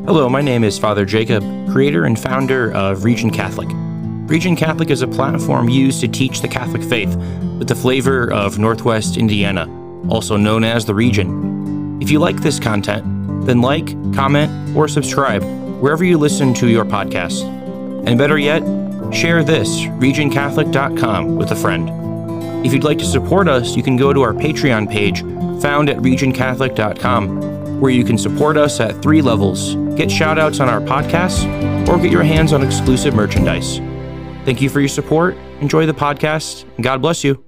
Hello, my name is Father Jacob, creator and founder of Region Catholic. Region Catholic is a platform used to teach the Catholic faith with the flavor of Northwest Indiana, also known as the Region. If you like this content, then like, comment, or subscribe wherever you listen to your podcast. And better yet, share this, regioncatholic.com, with a friend. If you'd like to support us, you can go to our Patreon page found at regioncatholic.com, where you can support us at 3 levels, get shout-outs on our podcasts, or get your hands on exclusive merchandise. Thank you for your support, enjoy the podcast, and God bless you.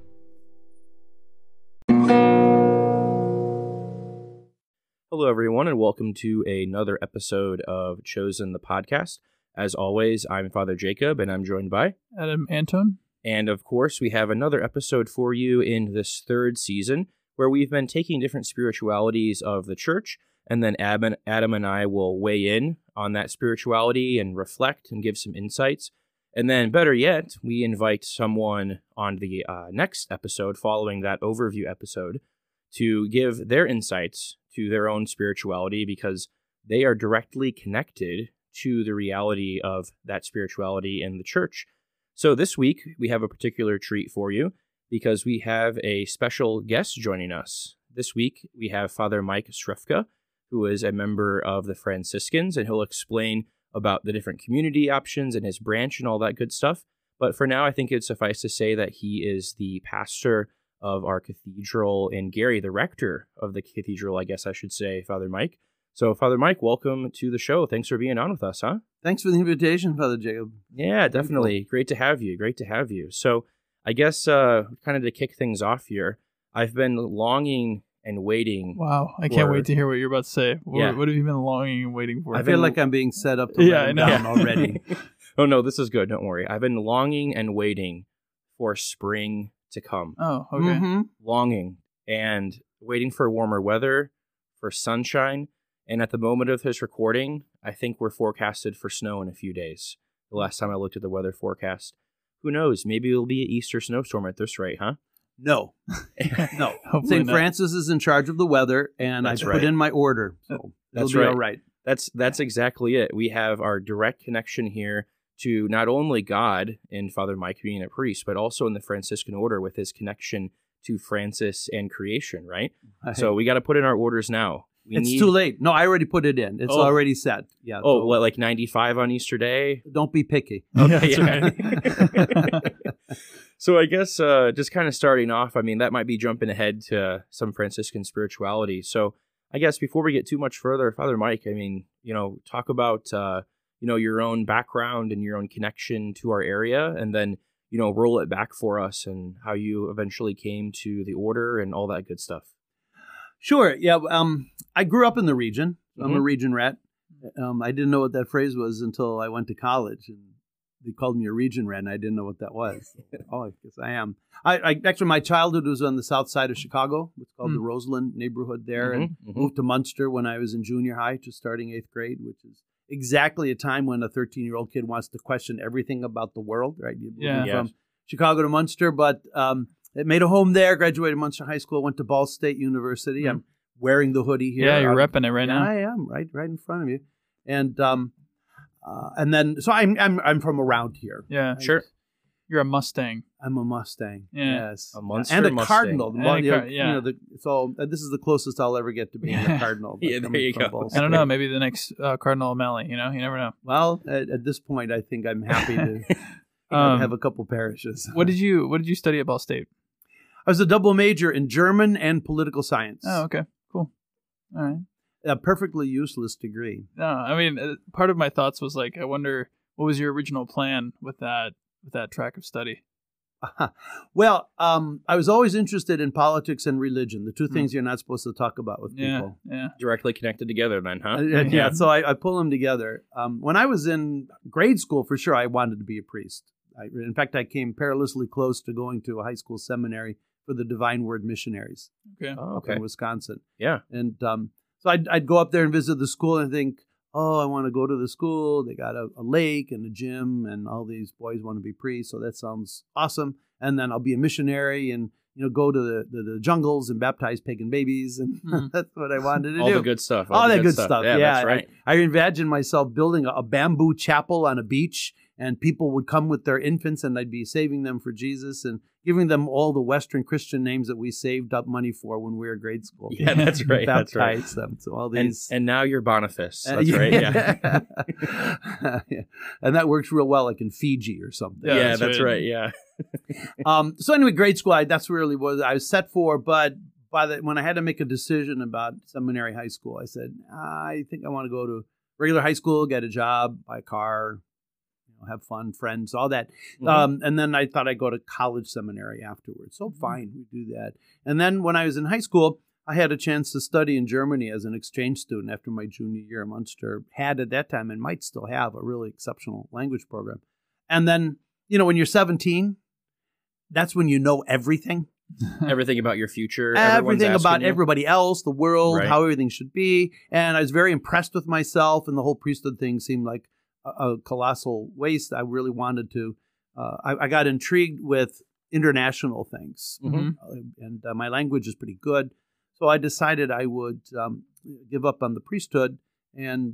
Hello, everyone, and welcome to another episode of Chosen the Podcast. As always, I'm Father Jacob, and I'm joined by Adam Anton. And of course, we have another episode for you in this 3rd season, where we've been taking different spiritualities of the church, and then Adam and I will weigh in on that spirituality and reflect and give some insights. And then, better yet, we invite someone on the next episode, following that overview episode, to give their insights to their own spirituality, because they are directly connected to the reality of that spirituality in the church. So this week, we have a particular treat for you, because we have a special guest joining us. This week, we have Father Mike Strefka, who is a member of the Franciscans, and he'll explain about the different community options and his branch and all that good stuff. But for now, I think it's suffice to say that he is the pastor of our cathedral in Gary, the rector of the cathedral, I guess I should say, Father Mike. So, Father Mike, welcome to the show. Thanks for being on with us, huh? Thanks for the invitation, Father Jacob. Yeah, definitely. Great to have you. Great to have you. So, I guess kind of to kick things off here, I've been longing and waiting. Wow, I can't wait to hear what you're about to say. What have you been longing and waiting for? I feel like I'm being set up to let him down already. Oh, no, this is good. Don't worry. I've been longing and waiting for spring to come. Oh, okay. Mm-hmm. Longing and waiting for warmer weather, for sunshine. And at the moment of this recording, I think we're forecasted for snow in a few days. The last time I looked at the weather forecast. Who knows? Maybe it'll be an Easter snowstorm at this rate, huh? No. St. Francis is in charge of the weather, and I put in my order. So That's it'll be right. all right. That's exactly it. We have our direct connection here to not only God in Father Mike being a priest, but also in the Franciscan order with his connection to Francis and creation, right? So we got to put in our orders now. It's too late. No, I already put it in. It's already set. Yeah. Oh, what, like 95 on Easter Day? Don't be picky. Okay, yeah. So I guess just kind of starting off, I mean, that might be jumping ahead to some Franciscan spirituality. So I guess before we get too much further, Father Mike, I mean, talk about, your own background and your own connection to our area, and then, roll it back for us and how you eventually came to the order and all that good stuff. Sure. Yeah. I grew up in the region. I'm a region rat. I didn't know what that phrase was until I went to college, and they called me a region rat, and I didn't know what that was. I guess I am. I actually, my childhood was on the south side of Chicago. It's called the Roseland neighborhood there, and moved to Munster when I was in junior high, just starting 8th grade, which is exactly a time when a 13-year-old kid wants to question everything about the world, right? From Chicago to Munster, but it made a home there, graduated Munster High School, went to Ball State University. I'm wearing the hoodie here. Yeah, you're repping it right now. I am, right in front of you. And then, so I'm from around here. Yeah, sure. You're a Mustang. I'm a Mustang. Yeah. Yes, a Munster and a Mustang. Cardinal. It's all. This is the closest I'll ever get to being a Cardinal. Yeah, there you go. I don't know. Maybe the next Cardinal O'Malley. You never know. Well, at this point, I think I'm happy to have a couple parishes. What did you study at Ball State? I was a double major in German and political science. Oh, okay, cool. All right. A perfectly useless degree. No, I mean, part of my thoughts was like, I wonder what was your original plan with that track of study. Well, I was always interested in politics and religion, the two things you're not supposed to talk about with people. Yeah. Directly connected together then, huh? Yeah, so I pull them together. When I was in grade school, for sure, I wanted to be a priest. In fact, I came perilously close to going to a high school seminary for the Divine Word Missionaries up in Wisconsin. Yeah. And so I'd go up there and visit the school and think, I want to go to the school. They got a lake and a gym, and all these boys want to be priests, so that sounds awesome. And then I'll be a missionary in go to the jungles and baptize pagan babies, and that's what I wanted to do. All the good stuff. All that good stuff. Yeah, that's right. I imagined myself building a bamboo chapel on a beach, and people would come with their infants, and I'd be saving them for Jesus and giving them all the Western Christian names that we saved up money for when we were in grade school. Yeah, that's right. That's right. Baptize them. So all these, and now you're Boniface. That's right. Yeah. Yeah. And that works real well, like in Fiji or something. Yeah, that's right. Yeah. So anyway, grade school, that's really what I was set for. But when I had to make a decision about seminary, high school, I said, I think I want to go to regular high school, get a job, buy a car, have fun, friends, all that. And then I thought I'd go to college seminary afterwards. So fine, we do that. And then when I was in high school, I had a chance to study in Germany as an exchange student after my junior year. Munster had at that time, and might still have, a really exceptional language program. And then, when you're 17, that's when you know everything. Everything about your future. Everything about everybody else, the world, Right. how everything should be. And I was very impressed with myself, and the whole priesthood thing seemed like a colossal waste. I really wanted to. I got intrigued with international things, and my language is pretty good. So I decided I would give up on the priesthood and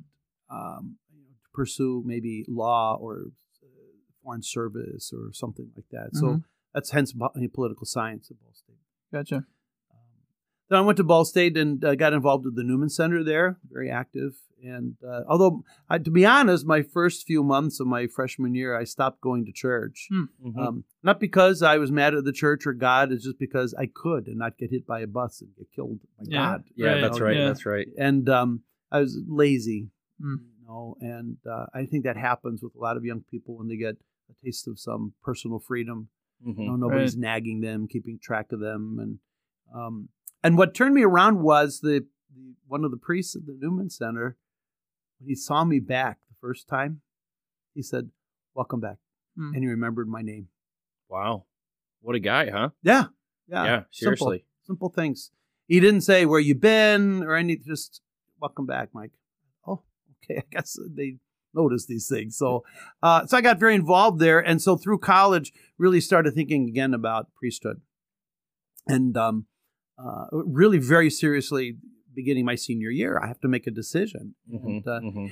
pursue maybe law or foreign service or something like that. So that's hence political science at Ball State. Gotcha. Then I went to Ball State and got involved with the Newman Center there, very active. And although, to be honest, my first few months of my freshman year, I stopped going to church. Not because I was mad at the church or God, it's just because I could and not get hit by a bus and get killed by God. Yeah, that's right. Yeah. That's right. And I was lazy, and I think that happens with a lot of young people when they get a taste of some personal freedom. Nobody's nagging them, keeping track of them. And what turned me around was one of the priests at the Newman Center. When he saw me back the first time, he said, "Welcome back," and he remembered my name. Wow, what a guy, huh? Yeah. Seriously, simple things. He didn't say where you been or anything. Just welcome back, Mike. Oh, okay. I guess they notice these things. So I got very involved there, and so through college, really started thinking again about priesthood, and really very seriously. Beginning my senior year, I have to make a decision. And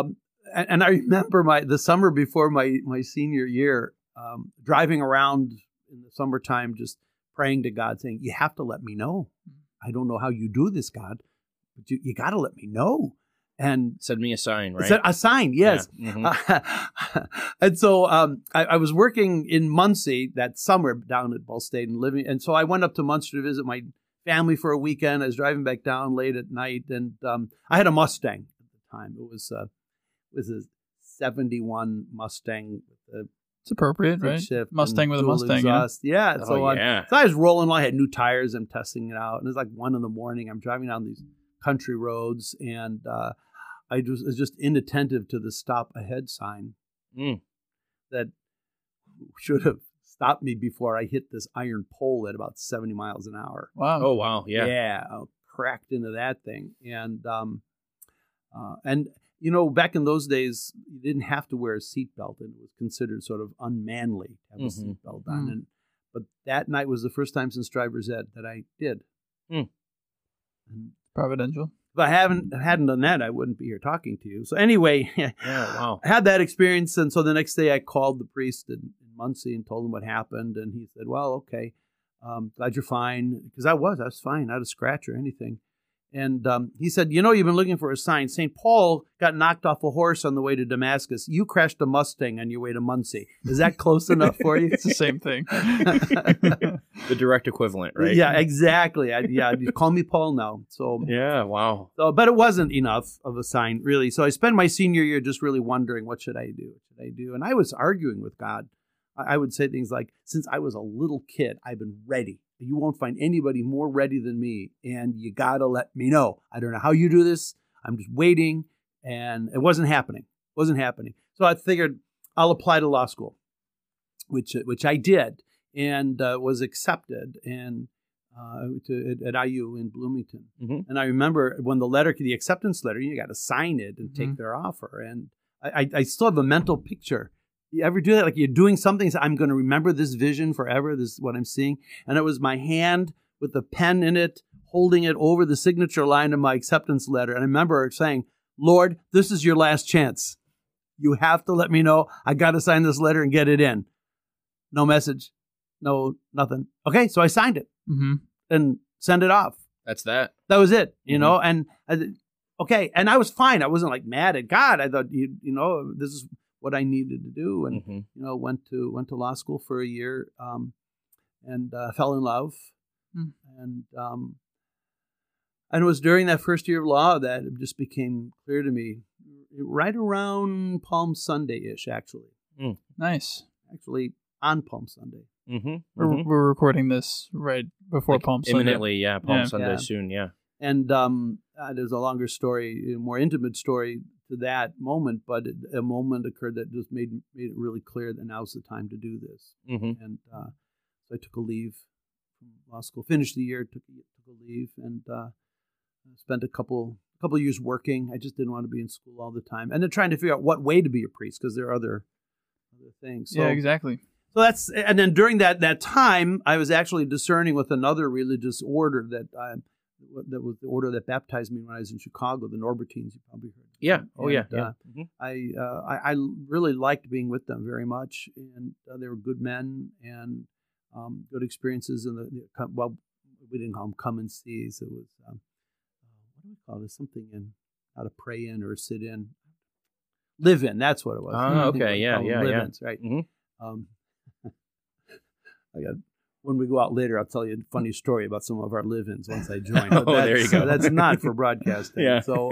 I remember the summer before my senior year, driving around in the summertime, just praying to God, saying, "You have to let me know. I don't know how you do this, God, but you got to let me know." And send me a sign, right? A sign, yes. Yeah. And so I was working in Muncie that summer down at Ball State and so I went up to Munster to visit my family for a weekend. I was driving back down late at night, and I had a Mustang at the time. It was a 71 Mustang. It's appropriate, right? Mustang with a Mustang. Exhaust. Yeah. So I was rolling along. I had new tires. I'm testing it out. And it's like 1 a.m. I'm driving down these country roads, and I was just inattentive to the stop ahead sign that should have stopped me before I hit this iron pole at about 70 miles an hour. Wow. Oh, wow. Yeah. Yeah. I cracked into that thing. And back in those days, you didn't have to wear a seatbelt, and it was considered sort of unmanly to have a seatbelt on. But that night was the first time since driver's ed that I did. And Providential. If I hadn't done that, I wouldn't be here talking to you. So anyway, wow. I had that experience. And so the next day I called the priest in Muncie and told him what happened. And he said, "Well, okay, glad you're fine." Because I was fine, not a scratch or anything. And he said, "You've been looking for a sign. St. Paul got knocked off a horse on the way to Damascus. You crashed a Mustang on your way to Muncie. Is that close enough for you?" It's the same thing. The direct equivalent, right? Yeah, exactly. You call me Paul now. So yeah, wow. So, but it wasn't enough of a sign, really. So I spent my senior year just really wondering, what should I do? What should I do? And I was arguing with God. I would say things like, since I was a little kid, I've been ready. You won't find anybody more ready than me, and you got to let me know. I don't know how you do this. I'm just waiting, and it wasn't happening. So I figured I'll apply to law school, which I did, and was accepted and at IU in Bloomington. And I remember when the acceptance letter, you got to sign it and take their offer. And I still have a mental picture You ever do that? Like you're doing something, so I'm going to remember this vision forever. This is what I'm seeing. And it was my hand with the pen in it, holding it over the signature line of my acceptance letter. And I remember saying, Lord, this is your last chance. You have to let me know. I got to sign this letter and get it in. No message. No, nothing. Okay, so I signed it and sent it off. That's that. That was it, you know. And okay, and I was fine. I wasn't like mad at God. I thought, you know, this is what I needed to do, and you know, went to law school for a year, and fell in love, and it was during that first year of law that it just became clear to me, right around Palm Sunday-ish, actually. Nice. Actually, on Palm Sunday. We're recording this right before like Palm Sunday. Imminently, yeah. Palm Sunday soon, yeah. And there's a longer story, a more intimate story to that moment, but a moment occurred that just made it really clear that now's the time to do this. And so I took a leave from law school, finished the year, took a leave, and spent a couple years working. I just didn't want to be in school all the time, and then trying to figure out what way to be a priest, because there are other things. So, yeah, exactly. So and then during that time, I was actually discerning with another religious order that was the order that baptized me when I was in Chicago, the Norbertines. You probably heard. Yeah. Oh, and, yeah. I really liked being with them very much, and they were good men and good experiences. Well, we didn't call them come and sees. It was what do we call it? Something in how to pray in or sit in, live in. That's what it was. Oh, okay. Yeah. Live-ins, right. When we go out later, I'll tell you a funny story about some of our live-ins once I join. But there you go. That's not for broadcasting. Yeah. So,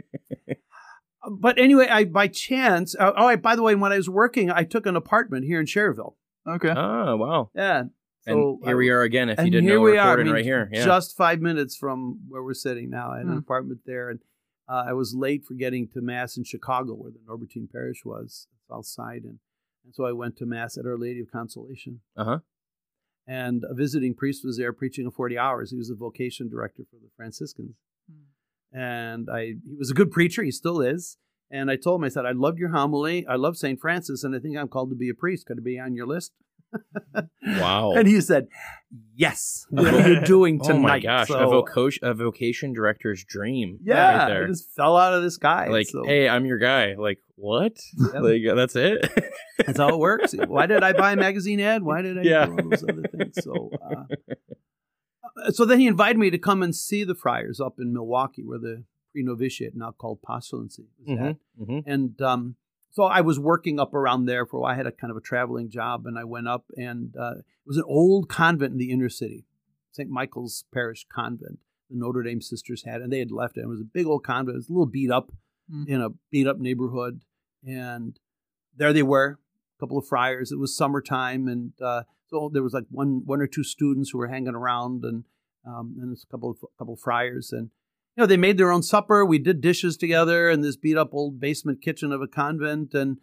but anyway, by chance, by the way, when I was working, I took an apartment here in Cherville. Okay. Oh, wow. Yeah. So, and here we are again. If you didn't know, we're recording I mean, right here. Yeah. Just 5 minutes from where we're sitting now. I had an apartment there, and I was late for getting to Mass in Chicago, where the Norbertine Parish was, south side, and so I went to Mass at Our Lady of Consolation. And a visiting priest was there preaching 40 hours. He was the vocation director for the Franciscans. And he was a good preacher. He still is. And I told him, I said, I loved your homily. I love St. Francis, and I think I'm called to be a priest. Could I be on your list? Wow. And he said, yes. What are you doing tonight? Oh, my gosh. So, a vocation director's dream. Yeah. Right there. It just fell out of the sky. Like, hey, I'm your guy. Like, what? Yep. Like, that's it? That's how it works. Why did I buy a magazine ad? Why did I do all those other things? So then he invited me to come and see the friars up in Milwaukee, where the pre-novitiate, now called postulancy, was at. And so I was working up around there for a while. I had a kind of a traveling job, and I went up, and it was an old convent in the inner city, St. Michael's Parish Convent, the Notre Dame sisters had, and they had left it. It was a big old convent. It was a little beat up in a beat up neighborhood, and there they were, a couple of friars. It was summertime, and so there was like one or two students who were hanging around, and there's a couple of friars, and you know, they made their own supper. We did dishes together in this beat-up old basement kitchen of a convent. And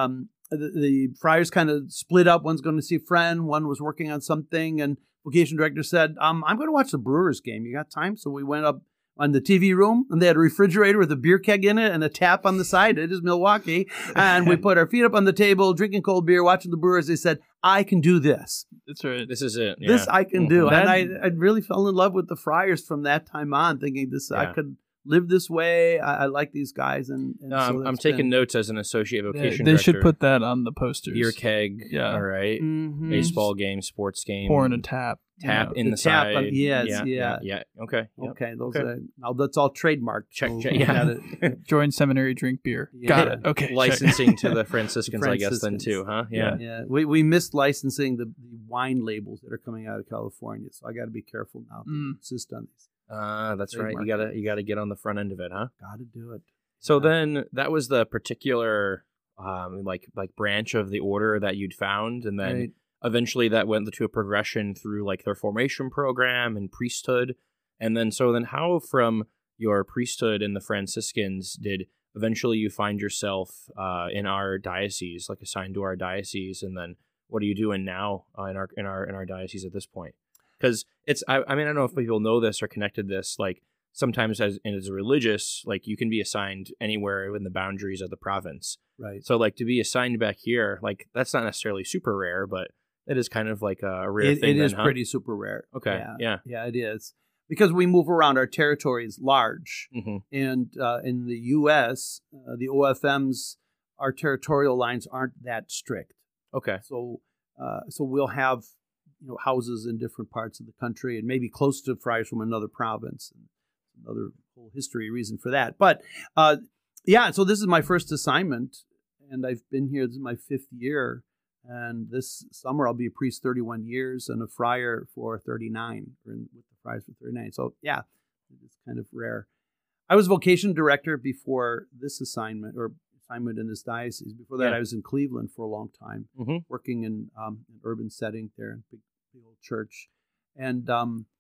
the friars kind of split up. One's going to see a friend. One was working on something. And vocation director said, I'm going to watch the Brewers game. You got time? So we went up on the TV room, and they had a refrigerator with a beer keg in it and a tap on the side. It is Milwaukee. And we put our feet up on the table, drinking cold beer, watching the Brewers. They said, I can do this. That's right. This is it. Yeah. This I can do. And I really fell in love with the friars from that time on, thinking I could live this way. I like these guys. And so I'm taking notes as an associate vocation They director. should put that on the posters. Beer keg. Yeah. All right. Baseball game, sports game. Pouring a tap. Tap in the tap side. On, yes, yeah. Okay. Yep. Okay. Those now that's all trademarked. Check. So Yeah. Join seminary, drink beer. Yeah. Got it. Okay. Licensing to the Franciscans, I guess, then too, huh? Yeah. Yeah. We missed licensing the wine labels that are coming out of California, so I got to be careful now to insist on these. That's right. You gotta get on the front end of it, huh? Got to do it. So then that was the particular like branch of the order that you'd found, and then eventually that went to a progression through like their formation program and priesthood. And then how from your priesthood in the Franciscans did eventually you find yourself in our diocese, like assigned to our diocese, and then what are you doing now in our diocese at this point? Because it's I mean, I don't know if people know this or connected this, like sometimes as a religious, like you can be assigned anywhere in the boundaries of the province. Right. So like to be assigned back here, like that's not necessarily super rare, but it is kind of like a rare thing. It is pretty super rare. Okay. Yeah. Yeah, it is. Because we move around, our territory is large. Mm-hmm. And in the U.S., the OFMs, our territorial lines aren't that strict. Okay. So we'll have houses in different parts of the country and maybe close to friars from another province. And another whole history reason for that. But so this is my first assignment, and I've been here. This is my 5th year. And this summer I'll be a priest 31 years and a friar for 39, or with the friars for 39. So yeah, it's kind of rare. I was vocation director before this assignment in this diocese. Before that, I was in Cleveland for a long time, working in an urban setting there, in big old church. And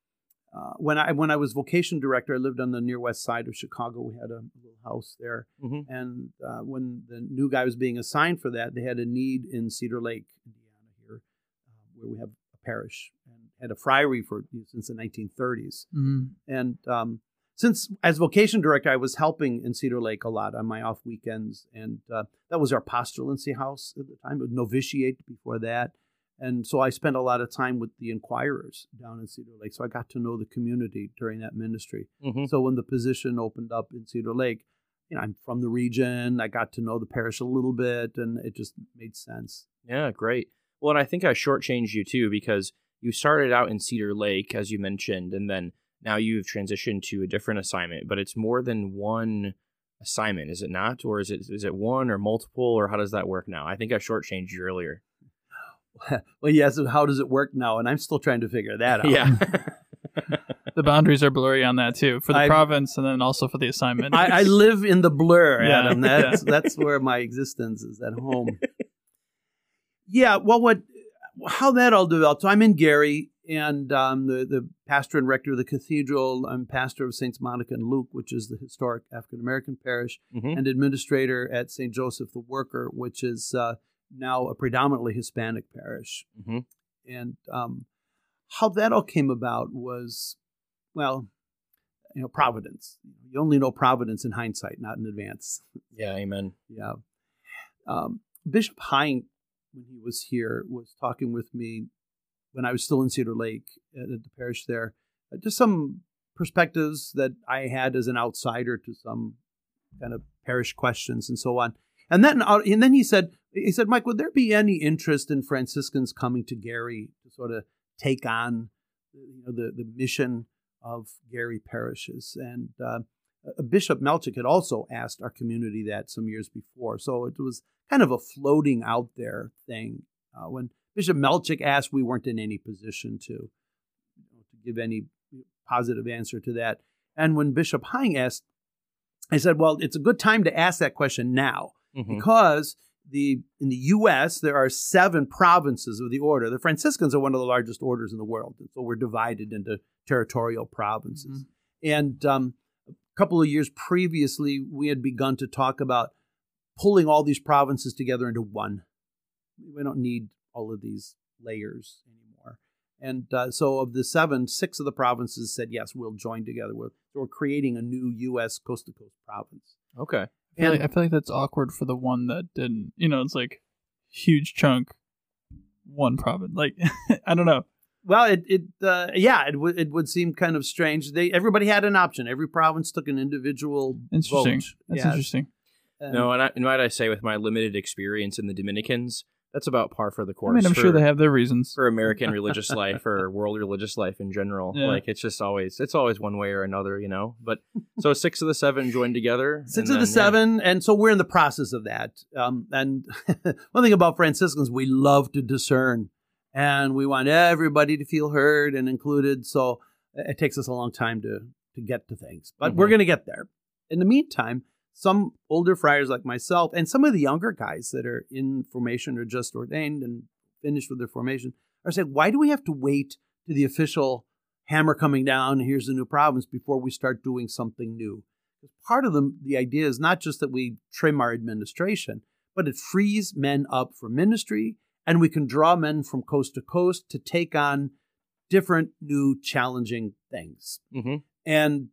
when I was vocation director, I lived on the near west side of Chicago. We had a little house there. Mm-hmm. And when the new guy was being assigned for that, they had a need in Cedar Lake, Indiana here, where we have a parish, and had a friary since the 1930s. Mm-hmm. And since as vocation director, I was helping in Cedar Lake a lot on my off weekends. And that was our postulancy house at the time. It was novitiate before that. And so I spent a lot of time with the inquirers down in Cedar Lake. So I got to know the community during that ministry. Mm-hmm. So when the position opened up in Cedar Lake, I'm from the region. I got to know the parish a little bit, and it just made sense. Yeah, great. Well, and I think I shortchanged you too, because you started out in Cedar Lake, as you mentioned, and then now you've transitioned to a different assignment. But it's more than one assignment, is it not? Or is it one or multiple, or how does that work now? I think I shortchanged you earlier. Well, yes. So how does it work now? And I'm still trying to figure that out. Yeah. The boundaries are blurry on that too, for the province and then also for the assignment. I live in the blur, Adam. That's where my existence is, at home. Yeah. Well, how that all developed. So I'm in Gary, and the pastor and rector of the cathedral. I'm pastor of Saints Monica and Luke, which is the historic African American parish, and administrator at St. Joseph the Worker, which is now a predominantly Hispanic parish. Mm-hmm. And how that all came about was, providence. You only know providence in hindsight, not in advance. Yeah, amen. Yeah. Bishop Hine, when he was here, was talking with me when I was still in Cedar Lake at the parish there. Just some perspectives that I had as an outsider to some kind of parish questions and so on. And then he said, Mike, would there be any interest in Franciscans coming to Gary to sort of take on the mission of Gary parishes? And Bishop Melchick had also asked our community that some years before. So it was kind of a floating out there thing. When Bishop Melchick asked, we weren't in any position to give any positive answer to that. And when Bishop Hine asked, I said, well, it's a good time to ask that question now. Mm-hmm. Because in the U.S., there are 7 provinces of the order. The Franciscans are one of the largest orders in the world. And so we're divided into territorial provinces. Mm-hmm. And a couple of years previously, we had begun to talk about pulling all these provinces together into one. We don't need all of these layers anymore. And so of the 7, 6 of the provinces said, yes, we'll join together. We're creating a new U.S. coast-to-coast province. Okay. I feel like that's awkward for the one that didn't. It's like huge chunk, one province. Like, I don't know. Well, it would seem kind of strange. Everybody had an option. Every province took an individual Interesting. vote. That's interesting. No, and might I say, with my limited experience in the Dominicans, that's about par for the course. I mean, I'm sure they have their reasons for American religious life or world religious life in general. Yeah. Like it's always one way or another, But so 6 of the 7 joined together. 6 of the 7, and so we're in the process of that. And one thing about Franciscans, we love to discern, and we want everybody to feel heard and included. So it takes us a long time to get to things, but we're going to get there. In the meantime, some older friars like myself and some of the younger guys that are in formation or just ordained and finished with their formation are saying, why do we have to wait to the official hammer coming down, here's the new province, before we start doing something new? Part of the idea is not just that we trim our administration, but it frees men up for ministry, and we can draw men from coast to coast to take on different, new, challenging things. Mm-hmm. And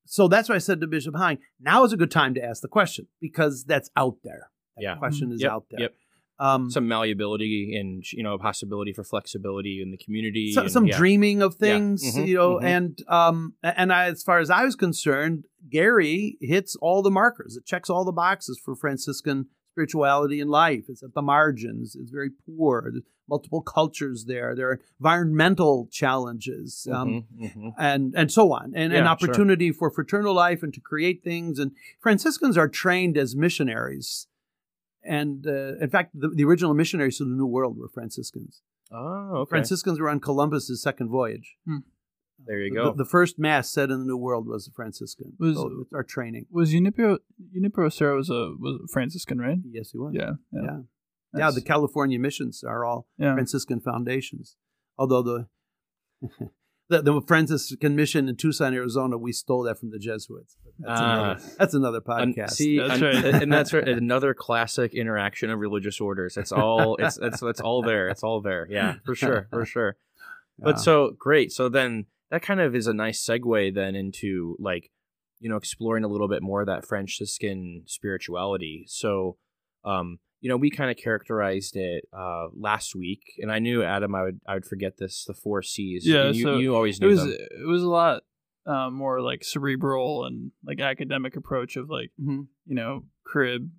So that's why I said to Bishop Hine, now is a good time to ask the question because that's out there. That question is out there. Yep. Some malleability and, a possibility for flexibility in the community. Some dreaming of things, Mm-hmm. and as far as I was concerned, Gary hits all the markers. It checks all the boxes for Franciscan spirituality and life. It's at the margins. It's very poor. There's multiple cultures there. There are environmental challenges, and so on, and an opportunity for fraternal life and to create things. And Franciscans are trained as missionaries. And in fact, the original missionaries to the New World were Franciscans. Oh, okay. Franciscans were on Columbus's second voyage. There you go. The first mass said in the New World was a Franciscan. So it's our training. Was Junipero Serra was a Franciscan, right? Yes, he was. Yeah. Yeah, the California missions are all Franciscan foundations. Although the Franciscan mission in Tucson, Arizona, we stole that from the Jesuits. That's another podcast. That's right. And that's another classic interaction of religious orders. It's all it's all there. It's all there. Yeah, for sure. But so great. So then that kind of is a nice segue then into exploring a little bit more of that Franciscan spirituality. So we kind of characterized it last week, and I knew, Adam, I would forget this, the 4 C's. Yeah, you always knew them. It was a lot more like cerebral and academic approach of crib,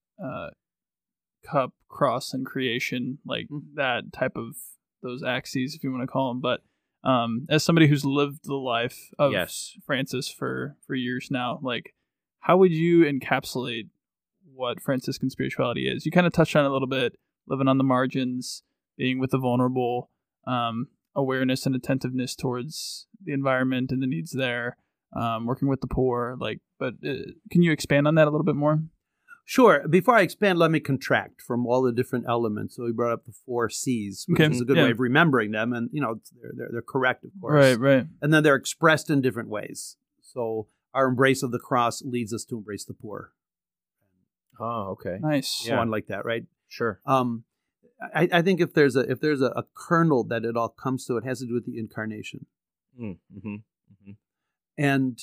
cup, cross, and creation, that type of those axes, if you want to call them. But as somebody who's lived the life of Francis for years now, how would you encapsulate what Franciscan spirituality is? You kind of touched on it a little bit, living on the margins, being with the vulnerable, awareness and attentiveness towards the environment and the needs there, working with the poor. But can you expand on that a little bit more? Sure. Before I expand, let me contract from all the different elements. So we brought up the 4 C's, which is a good way of remembering them, and they're correct, of course. Right. And then they're expressed in different ways. So our embrace of the cross leads us to embrace the poor. Oh, okay. Nice. So on like that, right? Sure. I think if there's a kernel that it all comes to, it has to do with the incarnation, and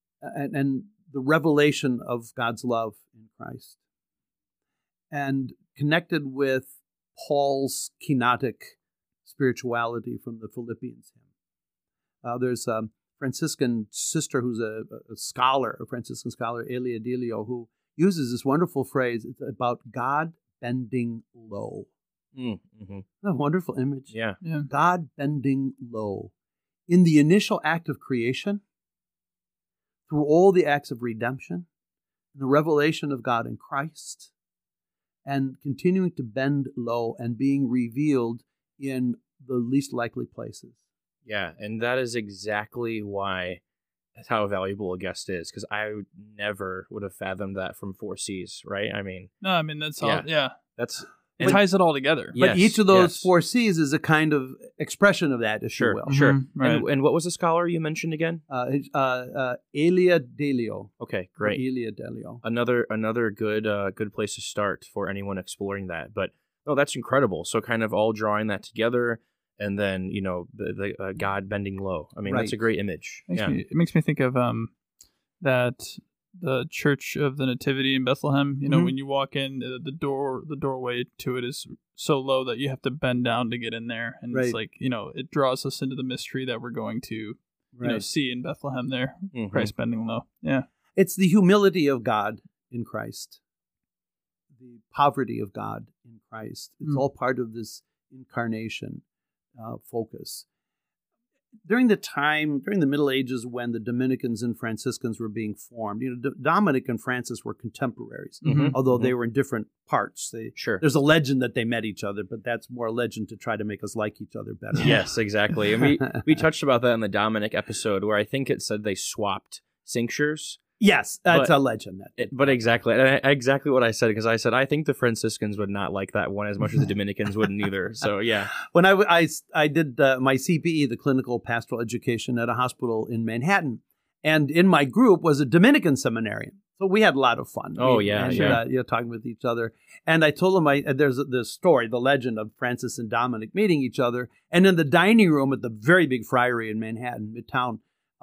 the revelation of God's love in Christ, and connected with Paul's kenotic spirituality from the Philippians hymn. There's a Franciscan sister who's a scholar, a Franciscan scholar, Elia Delio, who uses this wonderful phrase. It's about God bending low. A wonderful image. Yeah. God bending low. In the initial act of creation, through all the acts of redemption, the revelation of God in Christ, and continuing to bend low and being revealed in the least likely places. Yeah, and that is exactly why that's how valuable a guest is, because I never would have fathomed that from 4 C's, right? That's all. Yeah. It But, ties it all all but each of those 4 C's is a kind of expression of that, if you will. Sure. Right. And what was the scholar you mentioned again? Elia Delio. Okay, great. Elia Delio. Another good place to start for anyone exploring that. But no, that's incredible. So kind of all drawing that together, and then the God bending low. That's a great image. It makes me think of that. The Church of the Nativity in Bethlehem, when you walk in, the doorway to it is so low that you have to bend down to get in there. And it's it draws us into the mystery that we're going to, see in Bethlehem there, Christ bending low. Yeah. It's the humility of God in Christ, the poverty of God in Christ. It's all part of this incarnation focus. During the Middle Ages, when the Dominicans and Franciscans were being formed, Dominic and Francis were contemporaries, although they were in different parts. There's a legend that they met each other, but that's more a legend to try to make us like each other better. Yes, exactly. And we touched about that in the Dominic episode, where I think it said they swapped cinctures. Yes, that's a legend. But exactly what I said, because I said I think the Franciscans would not like that one as much as the Dominicans wouldn't either. So yeah. When I did my CPE, the clinical pastoral education, at a hospital in Manhattan, and in my group was a Dominican seminarian, so we had a lot of fun. Talking with each other. And I told him there's the story, the legend of Francis and Dominic meeting each other, and in the dining room at the very big friary in Manhattan, Midtown.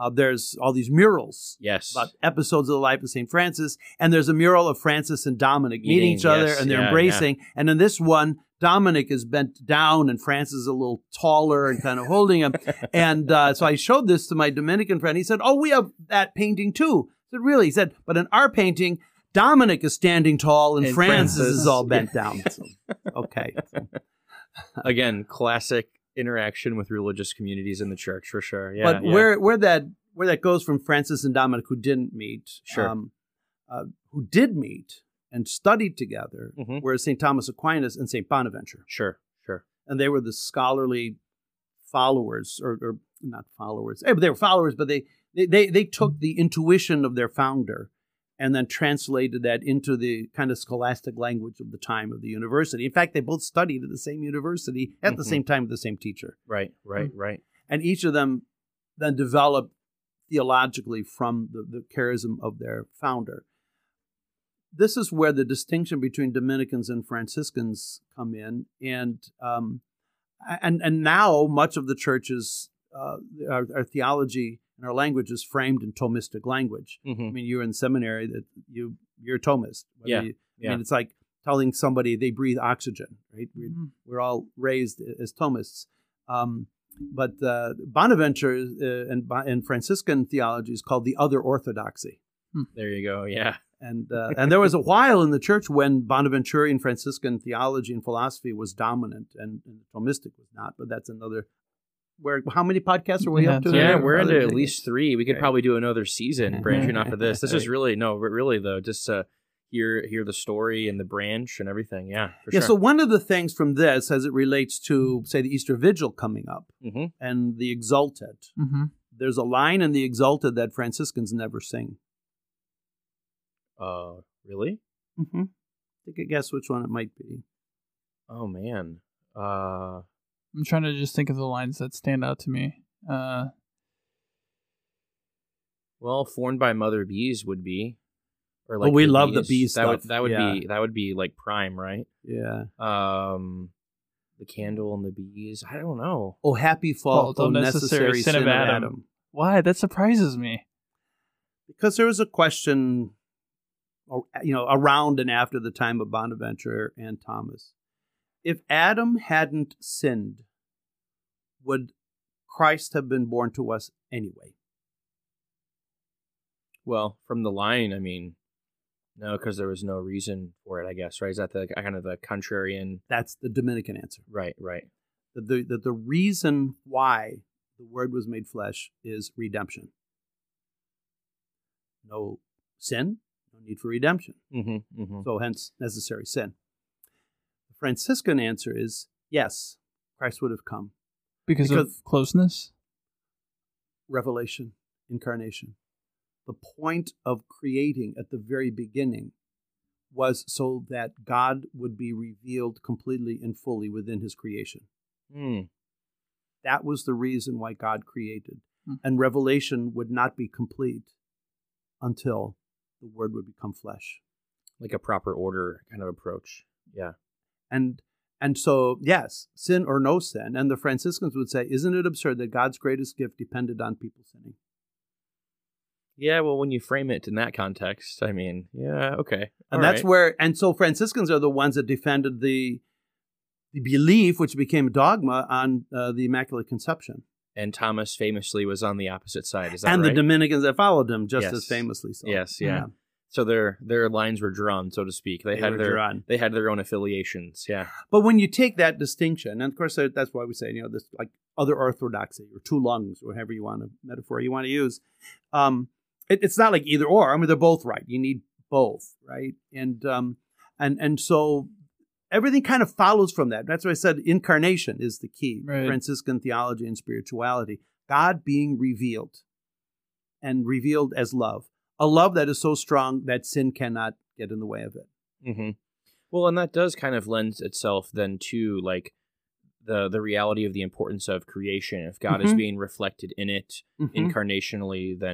There's all these murals. Yes. About episodes of the life of St. Francis. And there's a mural of Francis and Dominic meeting each other, and they're embracing. Yeah. And in this one, Dominic is bent down and Francis is a little taller and kind of holding him. And so I showed this to my Dominican friend. He said, oh, we have that painting too. I said, really? He said, but in our painting, Dominic is standing tall and Francis is all bent down. So, okay. Again, classic interaction with religious communities in the church, for sure. Yeah. But where that goes from Francis and Dominic, who didn't meet, who did meet and studied together, whereas St. Thomas Aquinas and St. Bonaventure. Sure. And they were the scholarly followers, or not followers. They were followers, but they took the intuition of their founder and then translated that into the kind of scholastic language of the time of the university. In fact, they both studied at the same university at the same time with the same teacher. Right. And each of them then developed theologically from the charism of their founder. This is where the distinction between Dominicans and Franciscans come in, and now much of the church's our theology and our language is framed in Thomistic language. I mean, you're in seminary, that you're a Thomist. I mean, it's like telling somebody they breathe oxygen, right? We're all raised as Thomists. But Bonaventure and Franciscan theology is called the other orthodoxy. There you go. Yeah. And there was a while in the church when Bonaventurean Franciscan theology and philosophy was dominant, and Thomistic was not. But that's another. How many podcasts are we up to? Yeah, we're into at least 3. We could probably do another season branching off of this. This is really though, just hear the story and the branch and everything. Yeah, for sure. So one of the things from this, as it relates to, say, the Easter Vigil coming up and the Exultet, there's a line in the Exultet that Franciscans never sing. Really? Take a guess which one it might be. Oh, man. I'm trying to just think of the lines that stand out to me. Well, Formed by Mother Bees would be. Or like we love the bee stuff. That would be like prime, right? Yeah. The Candle and the Bees. I don't know. Oh, happy fault, oh necessary sin of Adam. Why? That surprises me. Because there was a question, around and after the time of Bonaventure and Thomas. If Adam hadn't sinned, would Christ have been born to us anyway? Well, from the line, I mean, no, because there was no reason for it, I guess, right? Is that the kind of the contrarian? That's the Dominican answer. Right. That the reason why the Word was made flesh is redemption. No sin, no need for redemption. So hence, necessary sin. The Franciscan answer is yes, Christ would have come. Because of closeness? Revelation, incarnation. The point of creating at the very beginning was so that God would be revealed completely and fully within his creation. That was the reason why God created. And revelation would not be complete until the Word would become flesh. Like a proper order kind of approach. Yeah. And so, yes, sin or no sin. And the Franciscans would say, isn't it absurd that God's greatest gift depended on people sinning? Yeah, well, when you frame it in that context, I mean, yeah, okay. And that's where, and so Franciscans are the ones that defended the belief, which became dogma, on the Immaculate Conception. And Thomas famously was on the opposite side, is that and right? The Dominicans that followed him just as famously so. Yes, yeah. So their lines were drawn, so to speak. They had their own affiliations, yeah. But when you take that distinction, and of course that's why we say, this like other orthodoxy or two lungs, or however you want a metaphor you want to use, it's not like either or. I mean, they're both right. You need both, right? And so everything kind of follows from that. That's why I said incarnation is the key. Right. Franciscan theology and spirituality. God being revealed, and revealed as love. A love that is so strong that sin cannot get in the way of it. Well, and that does kind of lend itself then to like the reality of the importance of creation. If God is being reflected in it incarnationally, then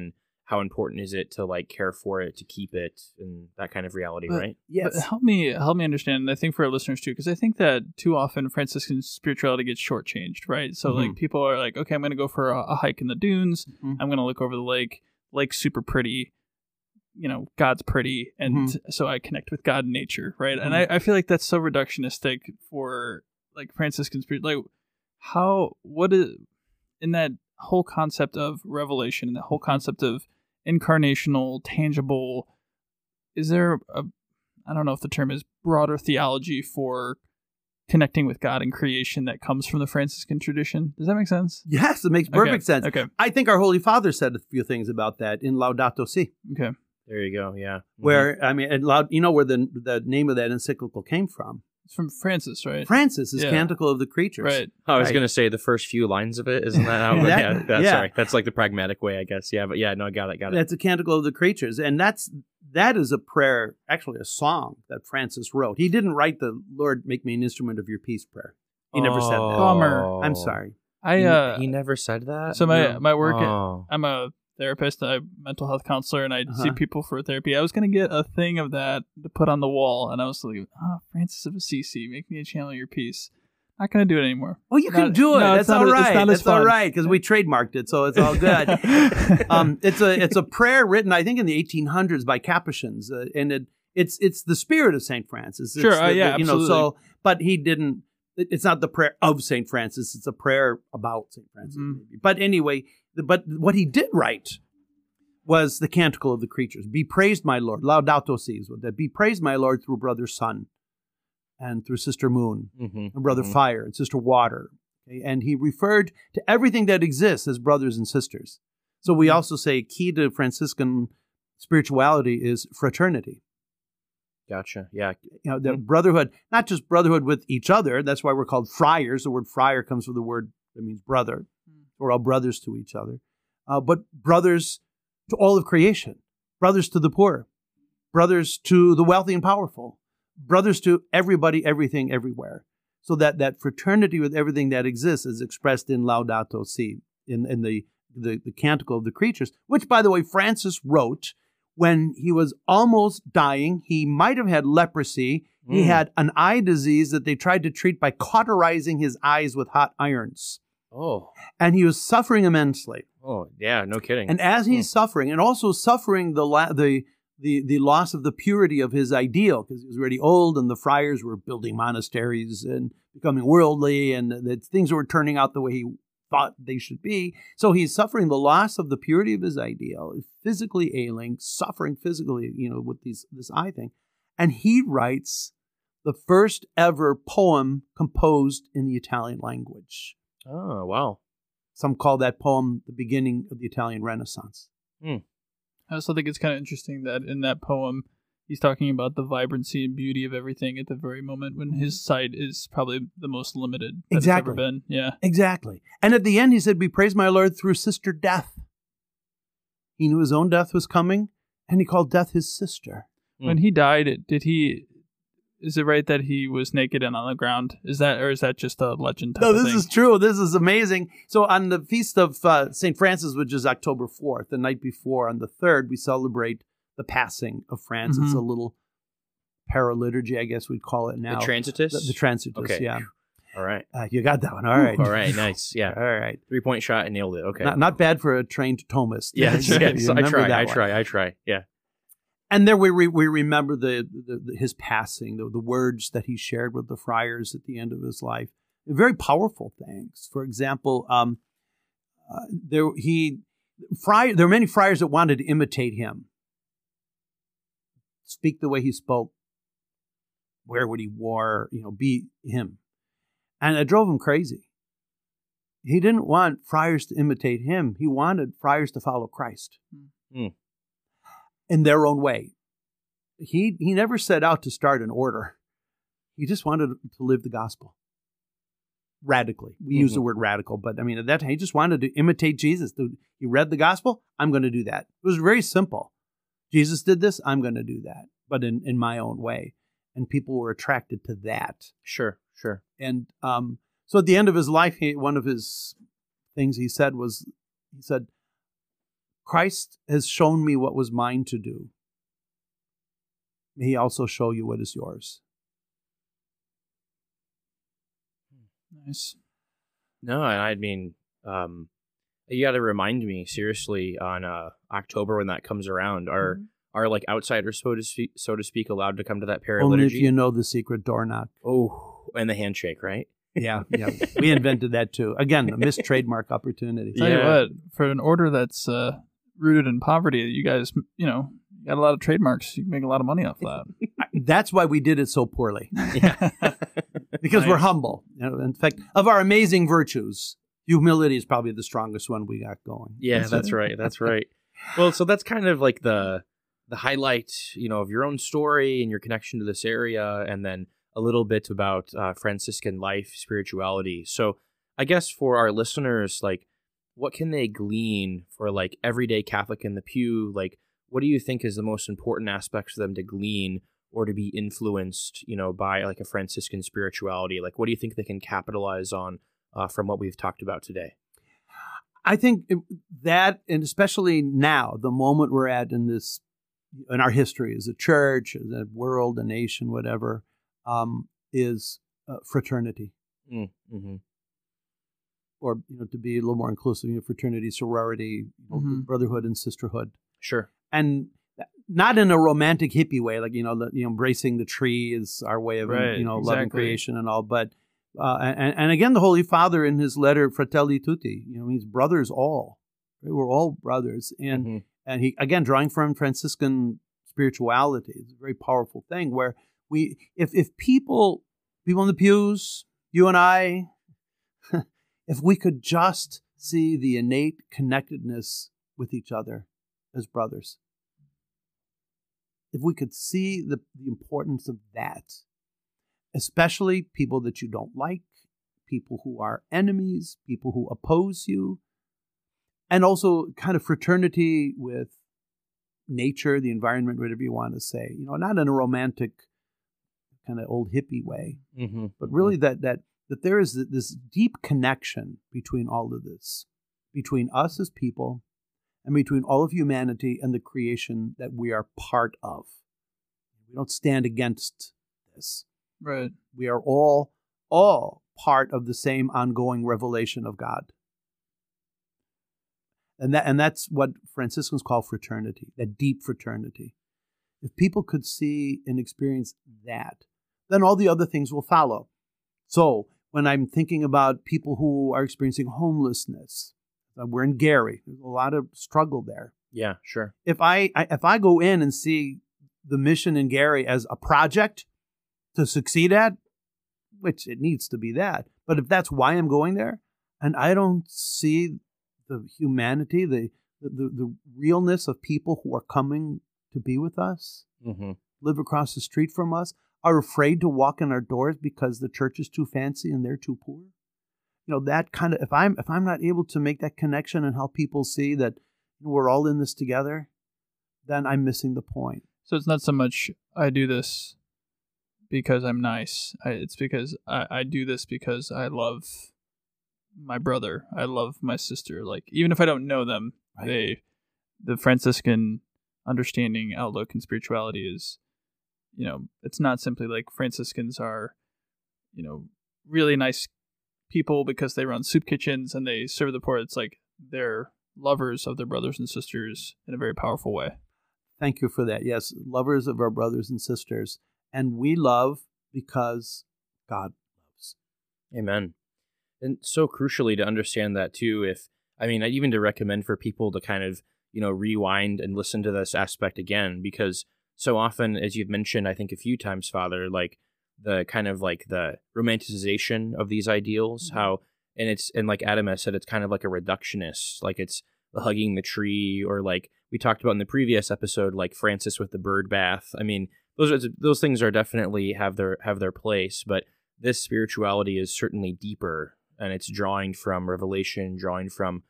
how important is it to like care for it, to keep it, and that kind of reality, right? Yes. But help me understand, and I think for our listeners too, because I think that too often Franciscan spirituality gets shortchanged, right? So like people are like, okay, I'm going to go for a hike in the dunes. I'm going to look over the lake. Lake's super pretty. God's pretty, and so I connect with God and nature, right? And I feel like that's so reductionistic for like Franciscan spirit. Like, what is in that whole concept of revelation and the whole concept of incarnational, tangible, is there I don't know if the term is broader theology for connecting with God and creation that comes from the Franciscan tradition? Does that make sense? Yes, it makes perfect sense. Okay. I think our Holy Father said a few things about that in Laudato Si. Okay. There you go, yeah. Where, where the name of that encyclical came from? It's from Francis, right? Francis is Canticle of the Creatures. Right. I was going to say the first few lines of it. Isn't that how? Sorry. That's like the pragmatic way, I guess. Yeah, but no, I got it. That's a Canticle of the Creatures. And that is a prayer, actually a song that Francis wrote. He didn't write the Lord, make me an instrument of your peace prayer. He never said that. Bummer. I'm sorry. He never said that? So my work, I'm a therapist, I'm a mental health counselor, and I see people for therapy. I was going to get a thing of that to put on the wall, and I was like, Francis of Assisi, make me a channel of your peace. Not going to do it anymore. Oh, you can do it. That's all right. That's all right, because we trademarked it, so it's all good. It's a prayer written, I think, in the 1800s by Capuchins, and it's the spirit of St. Francis. Sure, absolutely. But he didn't. It's not the prayer of St. Francis. It's a prayer about St. Francis. Maybe. But anyway, but what he did write was the Canticle of the Creatures. Be praised, my Lord. Laudato Si is what that. Be praised, my Lord, through Brother Sun and through Sister Moon and Brother Fire and Sister Water. Okay? And he referred to everything that exists as brothers and sisters. So we also say key to Franciscan spirituality is fraternity. Gotcha. Yeah. The brotherhood, not just brotherhood with each other. That's why we're called friars. The word friar comes from the word that means brother. We're all brothers to each other. But brothers to all of creation. Brothers to the poor. Brothers to the wealthy and powerful. Brothers to everybody, everything, everywhere. So that fraternity with everything that exists is expressed in Laudato Si, in the Canticle of the Creatures, which, by the way, Francis wrote when he was almost dying. He might have had leprosy. He had an eye disease that they tried to treat by cauterizing his eyes with hot irons. Oh. And he was suffering immensely. Oh, yeah, no kidding. And as he's suffering, and also suffering the loss of the purity of his ideal, because he was already old and the friars were building monasteries and becoming worldly, and that things were turning out the way he thought they should be. So he's suffering the loss of the purity of his ideal, physically ailing, suffering physically, with this eye thing. And he writes the first ever poem composed in the Italian language. Oh, wow. Some call that poem the beginning of the Italian Renaissance. I also think it's kind of interesting that in that poem, he's talking about the vibrancy and beauty of everything at the very moment when his sight is probably the most limited that it's ever been. Yeah. Exactly. And at the end, he said, be praised, my Lord, through Sister Death. He knew his own death was coming, and he called death his sister. When he died, is it right that he was naked and on the ground? Is that just a legend type No, of this thing? is true. This is amazing. So on the feast of St. Francis, which is October 4th, the night before, on the 3rd, we celebrate the passing of Francis. It's a little paraliturgy, I guess we'd call it now. The Transitus? The Transitus, okay. yeah. All right. You got that one. All right. All right, nice. Yeah. All right. 3-point shot and nailed it. Okay. Not bad for a trained Thomist. Yes. I try. Yeah. And there we remember his passing, the words that he shared with the friars at the end of his life. Very powerful things. For example, there are many friars that wanted to imitate him, speak the way he spoke, wear what he wore, be him, and it drove him crazy. He didn't want friars to imitate him. He wanted friars to follow Christ. In their own way. He never set out to start an order. He just wanted to live the gospel radically. We use the word radical, but at that time, he just wanted to imitate Jesus. He read the gospel, I'm going to do that. It was very simple. Jesus did this, I'm going to do that, but in my own way. And people were attracted to that. Sure. And so at the end of his life, one of his things he said, Christ has shown me what was mine to do. May he also show you what is yours. Nice. No, and I mean, you got to remind me seriously on October when that comes around. Are like outsiders, so to speak, allowed to come to that paraliturgy? Only if you know the secret door knock. Oh, and the handshake, right? Yeah. We invented that too. Again, a missed trademark opportunity. Tell you what, for an order that's rooted in poverty, you guys, got a lot of trademarks. You can make a lot of money off that. That's why we did it so poorly. Yeah. Because we're humble. In fact, of our amazing virtues, humility is probably the strongest one we got going. Yeah, that's right. That's right. Well, so that's kind of like the highlight, of your own story and your connection to this area, and then a little bit about Franciscan life, spirituality. So I guess for our listeners, like, what can they glean for like everyday Catholic in the pew? Like, what do you think is the most important aspects for them to glean or to be influenced, by like a Franciscan spirituality? Like, what do you think they can capitalize on from what we've talked about today? I think that, and especially now, the moment we're at in our history as a church, as a world, a nation, whatever, is fraternity. Mm-hmm. Or, to be a little more inclusive, fraternity, sorority, brotherhood and sisterhood. Sure. And not in a romantic hippie way, like, embracing the tree is our way of, loving creation and all. But, and again, the Holy Father in his letter, Fratelli Tutti, means brothers all. Right? We're all brothers. And and he, again, drawing from Franciscan spirituality, it's a very powerful thing where if people in the pews, you and I, if we could just see the innate connectedness with each other as brothers, if we could see the importance of that, especially people that you don't like, people who are enemies, people who oppose you, and also kind of fraternity with nature, the environment, whatever you want to say, not in a romantic kind of old hippie way, but really that there is this deep connection between all of this, between us as people and between all of humanity and the creation that we are part of. We don't stand against this. Right. We are all part of the same ongoing revelation of God. And that's what Franciscans call fraternity, that deep fraternity. If people could see and experience that, then all the other things will follow. So when I'm thinking about people who are experiencing homelessness, we're in Gary. There's a lot of struggle there. Yeah, sure. If I go in and see the mission in Gary as a project to succeed at, which it needs to be that, but if that's why I'm going there, and I don't see the humanity, the realness of people who are coming to be with us, live across the street from us, are afraid to walk in our doors because the church is too fancy and they're too poor. That kind of, if I'm not able to make that connection and help people see that we're all in this together, then I'm missing the point. So it's not so much I do this because I'm nice. It's because I do this because I love my brother. I love my sister. Like, even if I don't know them, right. The Franciscan understanding, outlook, and spirituality is, it's not simply like Franciscans are, really nice people because they run soup kitchens and they serve the poor. It's like they're lovers of their brothers and sisters in a very powerful way. Thank you for that. Yes, lovers of our brothers and sisters. And we love because God loves. Amen. And so crucially to understand that too, even to recommend for people to kind of, rewind and listen to this aspect again, because so often, as you've mentioned, I think a few times, Father, like the kind of like the romanticization of these ideals, and like Adam has said, it's kind of like a reductionist, like it's hugging the tree, or like we talked about in the previous episode, like Francis with the bird bath. I mean, those things are definitely have their place, but this spirituality is certainly deeper, and it's drawing from revelation, drawing from,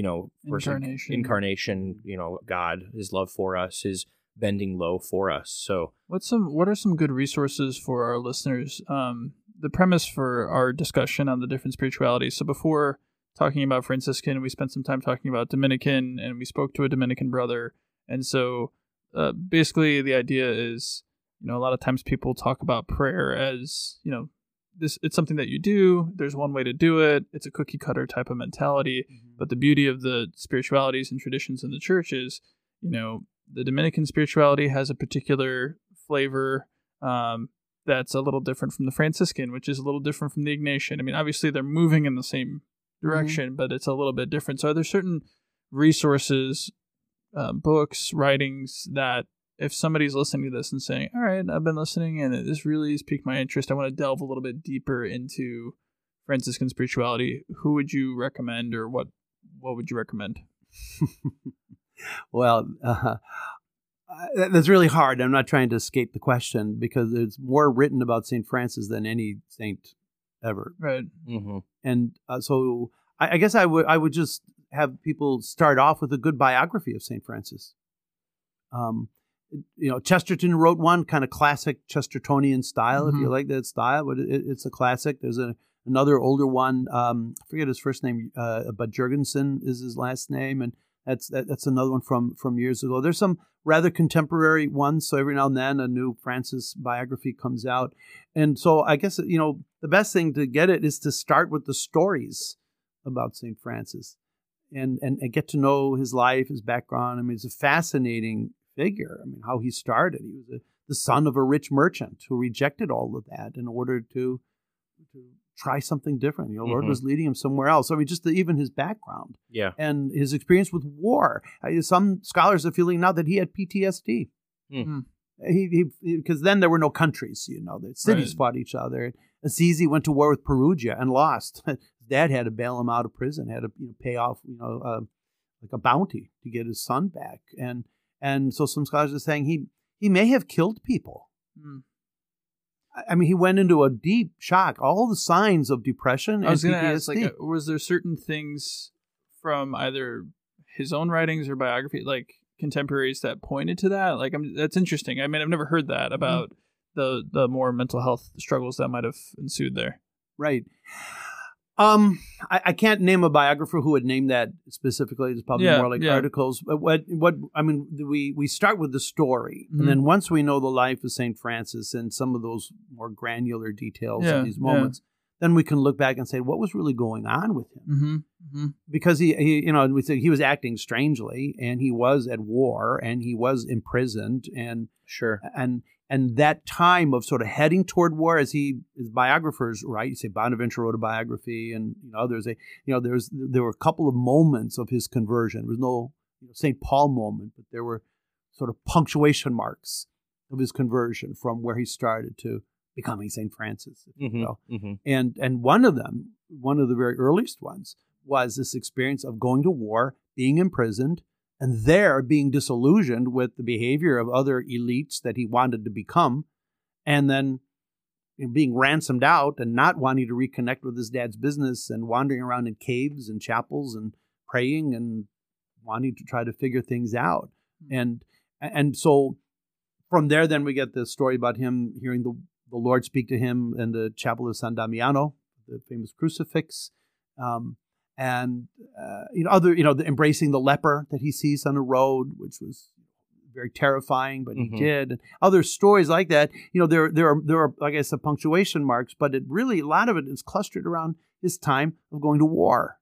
incarnation, God, his love for us, his bending low for us. So what are some good resources for our listeners? The premise for our discussion on the different spiritualities. So before talking about Franciscan, we spent some time talking about Dominican, and we spoke to a Dominican brother. And so basically the idea is, a lot of times people talk about prayer as, it's something that you do. There's one way to do it. It's a cookie cutter type of mentality. Mm-hmm. But the beauty of the spiritualities and traditions in the church is, the Dominican spirituality has a particular flavor that's a little different from the Franciscan, which is a little different from the Ignatian. I mean, obviously they're moving in the same direction, mm-hmm. but it's a little bit different. So are there certain resources, books, writings that if somebody's listening to this and saying, all right, I've been listening and this really has piqued my interest, I want to delve a little bit deeper into Franciscan spirituality, who would you recommend, or what would you recommend? Well, that's really hard. I'm not trying to escape the question because there's more written about St. Francis than any saint ever. Right. Mm-hmm. And so I guess I would just have people start off with a good biography of St. Francis. Chesterton wrote one, kind of classic Chestertonian style, mm-hmm. if you like that style, but it's a classic. There's another older one. I forget his first name, but Jurgensen is his last name, and that's another one from years ago. There's some rather contemporary ones, so every now and then a new Francis biography comes out. And so I guess, the best thing to get it is to start with the stories about St. Francis and get to know his life, his background. I mean, it's a fascinating figure. I mean, how he started. He was the son of a rich merchant who rejected all of that in order to try something different. The Lord was leading him somewhere else. I mean, just even his background, and his experience with war. Some scholars are feeling now that he had PTSD. Mm-hmm. Because then there were no countries. The cities fought each other. Assisi went to war with Perugia and lost. His dad had to bail him out of prison. Had to pay off like a bounty to get his son back. And so some scholars are saying he may have killed people. Mm. I mean, he went into a deep shock. All the signs of depression. I was going to ask, was there certain things from either his own writings or biography, like contemporaries, that pointed to that? Like, that's interesting. I mean, I've never heard that about the more mental health struggles that might have ensued there. Right. I can't name a biographer who would name that specifically. It's probably more like articles. But we start with the story, and then once we know the life of St. Francis and some of those more granular details of these moments, then we can look back and say, what was really going on with him? Mm-hmm. Mm-hmm. Because we say he was acting strangely, and he was at war, and he was imprisoned, and And that time of sort of heading toward war, as his biographers write, you say Bonaventure wrote a biography, and others. There were a couple of moments of his conversion. There was no St. Paul moment, but there were sort of punctuation marks of his conversion from where he started to becoming St. Francis, if you will. Mm-hmm. And one of them, one of the very earliest ones, was this experience of going to war, being imprisoned, and there being disillusioned with the behavior of other elites that he wanted to become, and then being ransomed out and not wanting to reconnect with his dad's business and wandering around in caves and chapels and praying and wanting to try to figure things out. And so from there, then we get the story about him hearing the Lord speak to him in the chapel of San Damiano, the famous crucifix. Embracing the leper that he sees on the road, which was very terrifying, but he did. And other stories like that. There are, like I said, punctuation marks, but a lot of it is clustered around his time of going to war,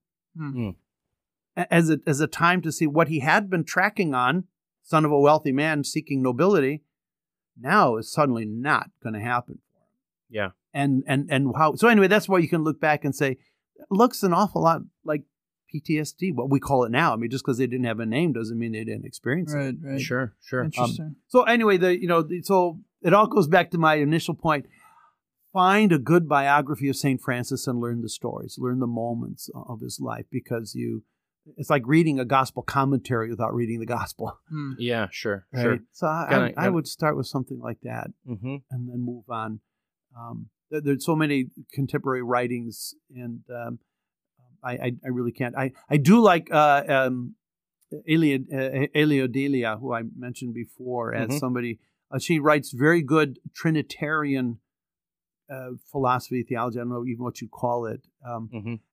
as a time to see what he had been tracking on, son of a wealthy man seeking nobility, now is suddenly not going to happen for him. Yeah, and how? So anyway, that's why you can look back and say, it looks an awful lot like PTSD, what we call it now. I mean, just because they didn't have a name doesn't mean they didn't experience it. Right. Sure. Interesting. So anyway, so it all goes back to my initial point. Find a good biography of St. Francis and learn the stories, learn the moments of his life, because it's like reading a gospel commentary without reading the gospel. Yeah, sure. So I would start with something like that, and then move on. There's so many contemporary writings, and I really can't. I do like Eliodelia, who I mentioned before, as somebody. She writes very good Trinitarian philosophy, theology. I don't know even what you call it.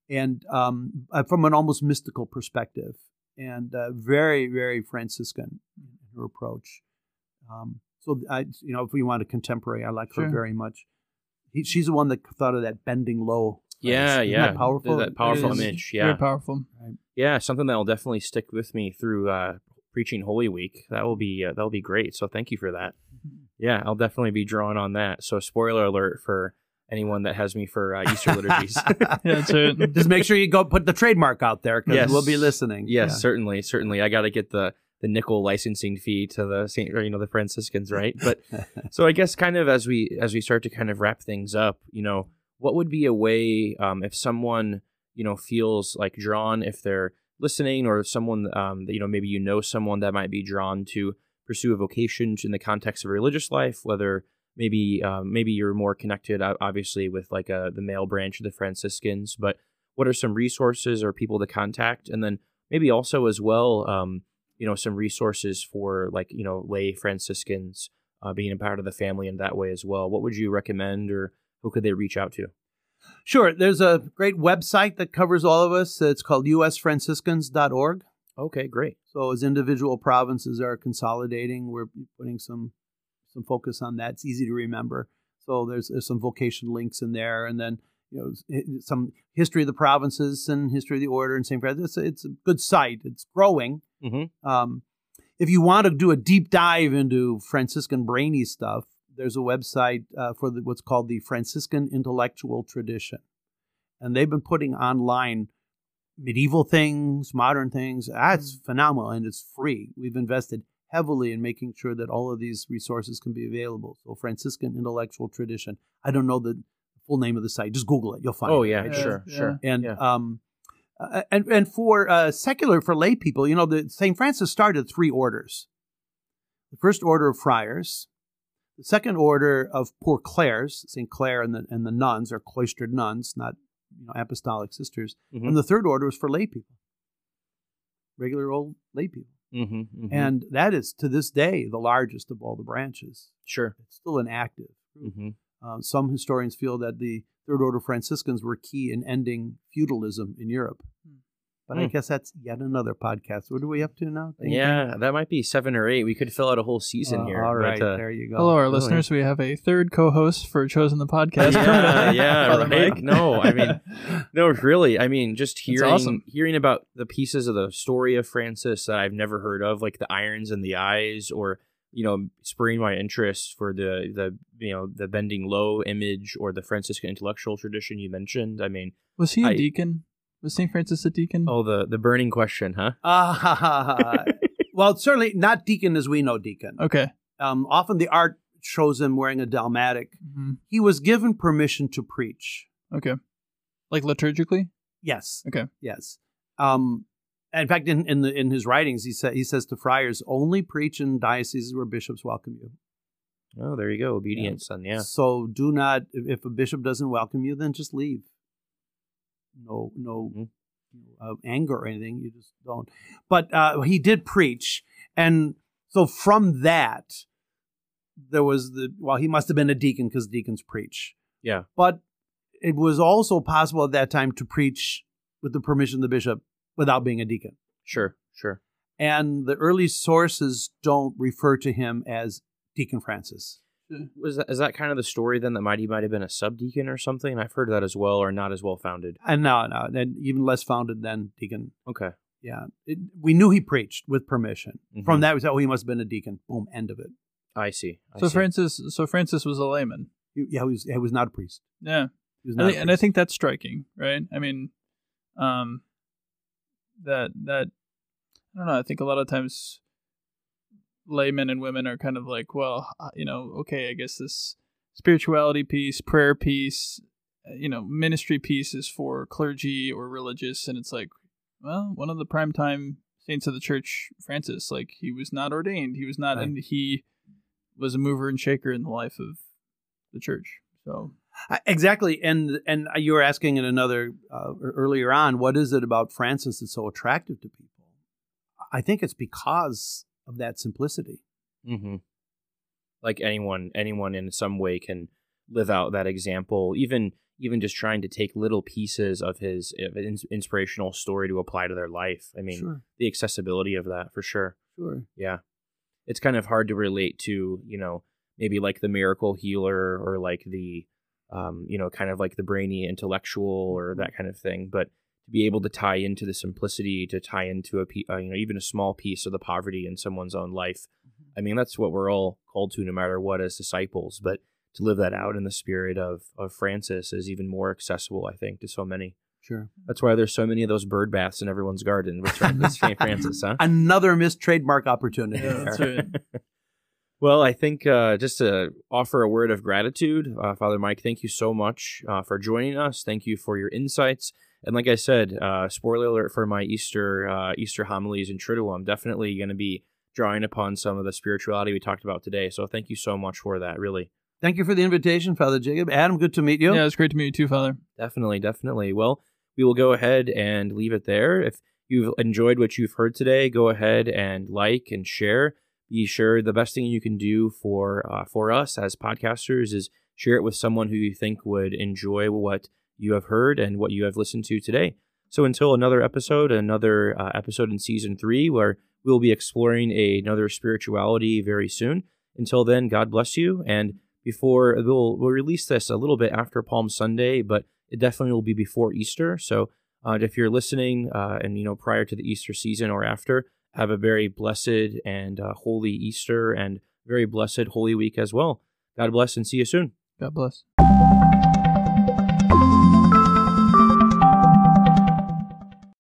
and from an almost mystical perspective, and very, very Franciscan in her approach. So, if we want a contemporary, I like her very much. She's the one that thought of that bending low. Yeah, Isn't yeah. that powerful? That powerful image. Yeah. Very powerful. Right. Yeah, something that will definitely stick with me through preaching Holy Week. That'll be great. So thank you for that. Yeah, I'll definitely be drawing on that. So spoiler alert for anyone that has me for Easter liturgies. Yeah, that's it. Just make sure you go put the trademark out there because we'll be listening. Yes, certainly. I got to get the nickel licensing fee to the the Franciscans, right? But so I guess kind of as we start to kind of wrap things up, what would be a way if someone feels like drawn, if they're listening, or someone that maybe someone that might be drawn to pursue a vocation in the context of a religious life, whether maybe you're more connected obviously with like the male branch of the Franciscans, but what are some resources or people to contact, and then maybe also as well some resources for like lay Franciscans being a part of the family in that way as well. What would you recommend, or who could they reach out to? Sure. There's a great website that covers all of us. It's called usfranciscans.org. Okay, great. So as individual provinces are consolidating, we're putting some focus on that. It's easy to remember. So there's some vocation links in there, and then some history of the provinces and history of the order and St. Francis. It's a good site. It's growing. Mm-hmm. If you want to do a deep dive into Franciscan brainy stuff, there's a website for what's called the Franciscan Intellectual Tradition. And they've been putting online medieval things, modern things. It's phenomenal, and it's free. We've invested heavily in making sure that all of these resources can be available. So Franciscan Intellectual Tradition. I don't know the full name of the site. Just Google it. You'll find it. Oh, yeah, right? sure. And and for secular, for lay people, the St. Francis started 3 orders. The first order of friars, the second order of poor Clares, St. Clare and the nuns, are cloistered nuns, not apostolic sisters. Mm-hmm. And the third order is for lay people, regular old lay people. Mm-hmm, mm-hmm. And that is, to this day, the largest of all the branches. Sure. It's still an active group. Mm-hmm. Some historians feel that the Third Order Franciscans were key in ending feudalism in Europe. But I guess that's yet another podcast. What are we up to now? Yeah, that might be 7 or 8. We could fill out a whole season here. All right, there you go. Hello, our listeners. We have a third co-host for Chosen the Podcast. Right. No, really. I mean, just hearing about the pieces of the story of Francis that I've never heard of, like the irons in the eyes, or spurring my interest for the bending low image, or the Franciscan intellectual tradition you mentioned. I mean, was he a deacon? Was St. Francis a deacon? Oh, the burning question, huh? Well, certainly not deacon as we know deacon. Okay. Often the art shows him wearing a dalmatic. Mm-hmm. He was given permission to preach. Okay. Like liturgically? Yes. Okay. Yes. In fact, in his writings, he says to friars, only preach in dioceses where bishops welcome you. Oh, there you go. Obedience, then, yeah. So do not, if a bishop doesn't welcome you, then just leave. No anger or anything. You just don't. But he did preach. And so from that, there was he must have been a deacon because deacons preach. Yeah. But it was also possible at that time to preach with the permission of the bishop without being a deacon. Sure. And the early sources don't refer to him as Deacon Francis. Is that kind of the story then, that he might have been a subdeacon or something? I've heard that as well, or not as well founded. And no, even less founded than deacon. Okay. Yeah, we knew he preached with permission. Mm-hmm. From that, we said, he must have been a deacon. Boom, end of it. I see. Francis was a layman. He was not a priest. Yeah, and I think that's striking, right? I mean, that I don't know. I think a lot of times laymen and women are kind of like, well, okay, I guess this spirituality piece, prayer piece, ministry piece is for clergy or religious, and it's like, well, one of the primetime saints of the church, Francis, like, he was not ordained, he was not, right. And he was a mover and shaker in the life of the church. So exactly, and you were asking in another earlier on, what is it about Francis that's so attractive to people? I think it's because of that simplicity. Mm-hmm. Like anyone in some way can live out that example, even even just trying to take little pieces of his inspirational story to apply to their life. I mean, the accessibility of that for sure. Sure. Yeah. It's kind of hard to relate to, maybe like the miracle healer or like the, kind of like the brainy intellectual or that kind of thing. But to be able to tie into the simplicity, to tie into even a small piece of the poverty in someone's own life. I mean, that's what we're all called to no matter what as disciples. But to live that out in the spirit of Francis is even more accessible, I think, to so many. Sure. That's why there's so many of those bird baths in everyone's garden with St. Francis, huh? Another missed trademark opportunity. Yeah, that's right. Well, I think just to offer a word of gratitude, Father Mike, thank you so much for joining us. Thank you for your insights. And like I said, spoiler alert for my Easter homilies in Triduum, I'm definitely going to be drawing upon some of the spirituality we talked about today. So thank you so much for that, really. Thank you for the invitation, Father Jacob. Adam, good to meet you. Yeah, it's great to meet you too, Father. Definitely. Well, we will go ahead and leave it there. If you've enjoyed what you've heard today, go ahead and like and share. Be sure the best thing you can do for us as podcasters is share it with someone who you think would enjoy what you have heard and what you have listened to today. So until another episode in season 3, where we'll be exploring another spirituality very soon. Until then, God bless you. And before we'll release this a little bit after Palm Sunday, but it definitely will be before Easter. So if you're listening and prior to the Easter season or after, have a very blessed and holy Easter and very blessed Holy Week as well. God bless and see you soon. God bless.